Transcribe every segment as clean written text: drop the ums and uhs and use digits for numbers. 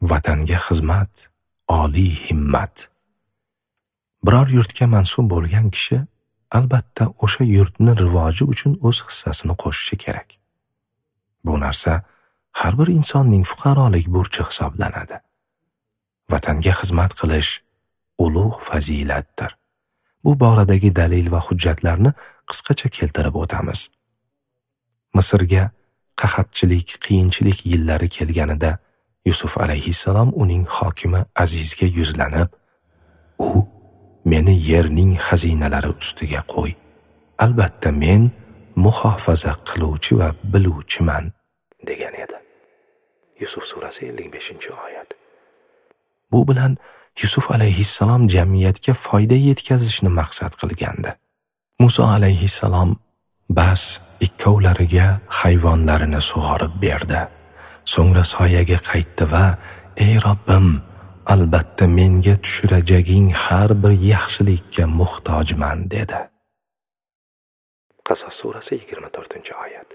vatanga xizmat, oliy himmat. Biror yurtga mansub bo'lgan kishi albatta o'sha yurtning rivoji uchun o'z hissasini qo'shishi kerak. Bu narsa har bir insonning fuqarolik burchi hisoblanadi. Vatanga xizmat qilish ulug' fazilatdir. Bu boradagi dalil va hujjatlarni qisqacha keltirib o'tamiz. Misrga qahatchilik, qiyinchilik yillari kelganida Yusuf alayhissalom uning hokimi Azizga yuzlanib, "U meni yerning xazinalari ustiga qo'y. Albatta men muhofaza qiluvchi va biluvchiman" degan edi. Yusuf surasi 55-oyat. Bu bilan Yusuf alayhissalom jamiyatga foyda yetkazishni maqsad qilgandi. Muso alayhissalom bas ikkovlariga hayvonlarini sug'orib berdi. So'ngra soyaga qaytdi va "Ey Robbim, albatta menga tushirajaging har bir yaxshilikka muhtojman" dedi. Qasos surasi 24-oyat.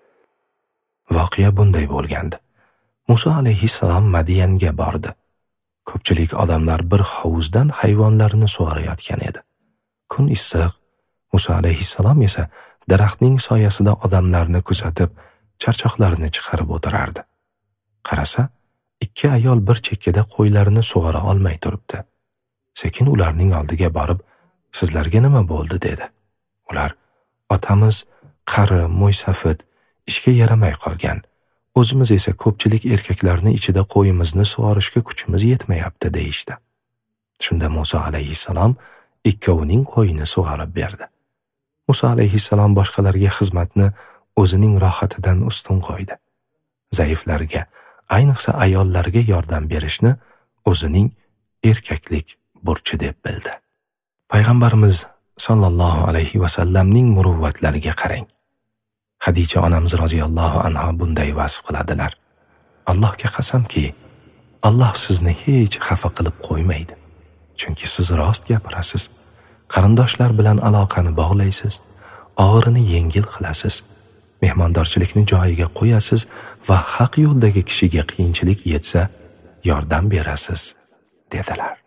Voqea bunday bo'lgandi. Muso alayhissalom Madiyanga bordi. Ko'pchilik odamlar bir hovuzdan hayvonlarini sug'orayotgan edi. Kun issiq, Muso alayhissalom esa daraxtning soyasida odamlarni kuzatib, charchoqlarini chiqarib o'tirardi. Qarasa, ikki ayol bir chekkada qo'ylarini sug'ora olmay turibdi. Sekin ularning oldiga borib, "Sizlarga nima bo'ldi?" dedi. Ular, "Otamiz qari, mo'ysafid, ishga yaramay qolgan. O'zimiz esa ko'pchilik erkaklarni ichida qo'yimizni sug'orishga kuchimiz yetmayapti" deyishdi. Shunda Muso alayhissalom ikkovining qo'yini sug'orib berdi. Muso alayhissalom boshqalarga xizmatni o'zining rohatidan ustun qo'ydi. Zaiflarga, ayniqsa ayollarga yordam berishni o'zining erkaklik burchi deb bildi. Payg'ambarimiz sollallohu alayhi va sallamning muruvvatlariga qarang. Hadicha onamiz roziyallohu anha bunday vasf qiladilar. Allohga qasamki, Alloh sizni hech xafa qilib qo'ymaydi. Chunki siz rost gapirasiz, qarindoshlar bilan aloqani bog'laysiz, og'irini yengil qilasiz, mehmondorchilikni joyiga qo'yasiz va haq yo'ldagi kishiga qiyinchilik yetsa yordam berasiz, dedilar.